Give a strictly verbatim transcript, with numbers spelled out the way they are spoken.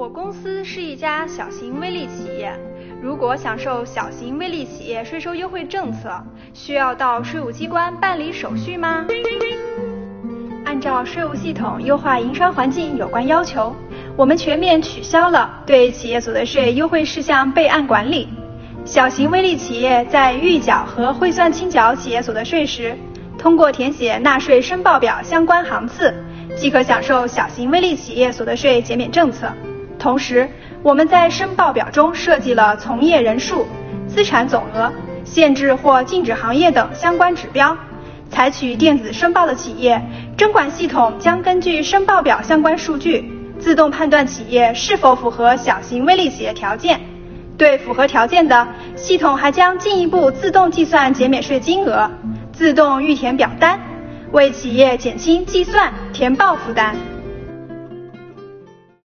我公司是一家小型微利企业，如果享受小型微利企业税收优惠政策，需要到税务机关办理手续吗？按照税务系统优化营商环境有关要求，我们全面取消了对企业所得税优惠事项备案管理。小型微利企业在预缴和汇算清缴企业所得税时，通过填写纳税申报表相关行次，即可享受小型微利企业所得税减免政策。同时，我们在申报表中设计了从业人数、资产总额、限制或禁止行业等相关指标。采取电子申报的企业，征管系统将根据申报表相关数据，自动判断企业是否符合小型微利企业条件。对符合条件的，系统还将进一步自动计算减免税金额，自动预填表单，为企业减轻计算、填报负担。